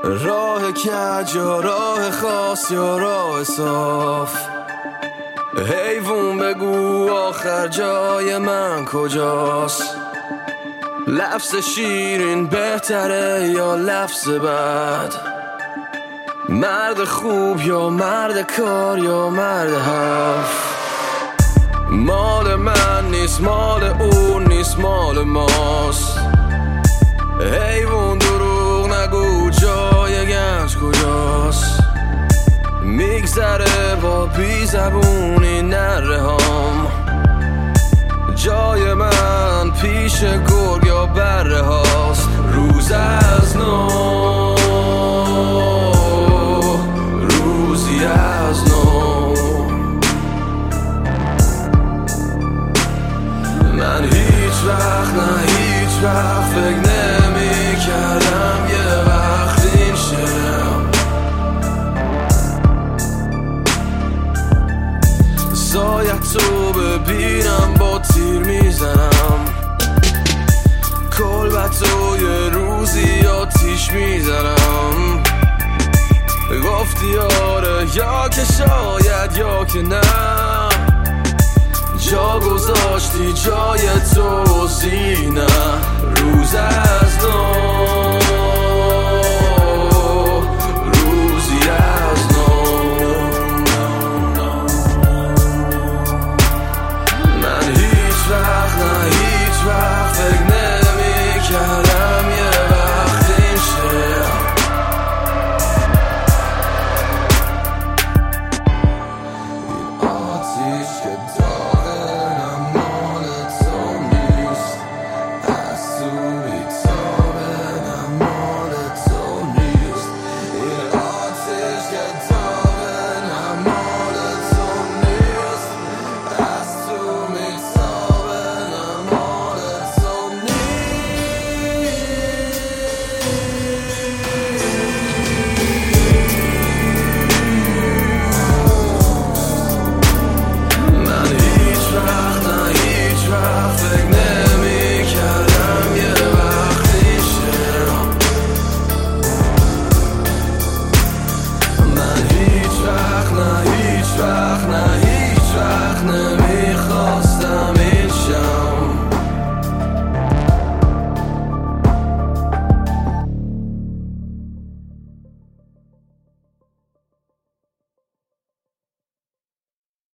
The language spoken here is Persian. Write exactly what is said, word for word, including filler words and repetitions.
راه کج یا راه خاص یا راه صاف، حیوون بگو آخر جای من کجاست؟ لفظ شیرین بهتره یا لفظ بد؟ مرد خوب یا مرد کار یا مرد حرف؟ مال من نیست، مال اون نیست، مال ماست. حیوان دروغ نگو، جای گنج کجاست؟ میگذره با بی زبونی نره هم، جای من پیش گرگ یا بره هاست. روز از نو، روزی از نو، من هیچ وقت نه هیچ وقت فکر نمی کردم یه وقت این شم زاید تو ببینم با تیر میزنم، کلبتو یه روزی آتیش میزنم. گفتی آره یا که شاید یا که نه، جا گذاشتی جای تو زینه. روز از نو، روزی از نو، من هیچ وقت نه هیچ وقت فکر نمی کردم یه وقت این شه. این آتیش که داغه مال تو نیست، از تو میتابه مال تو نیست. این آتیش که داغه مال تو نیست، از تو میتابه مال تو نیست. من هیچ وقت نه هیچ وقت فکر نمی کردم یه وقتی شم. من هیچ وقت نه هیچ وقت نه هیچ وقت نمی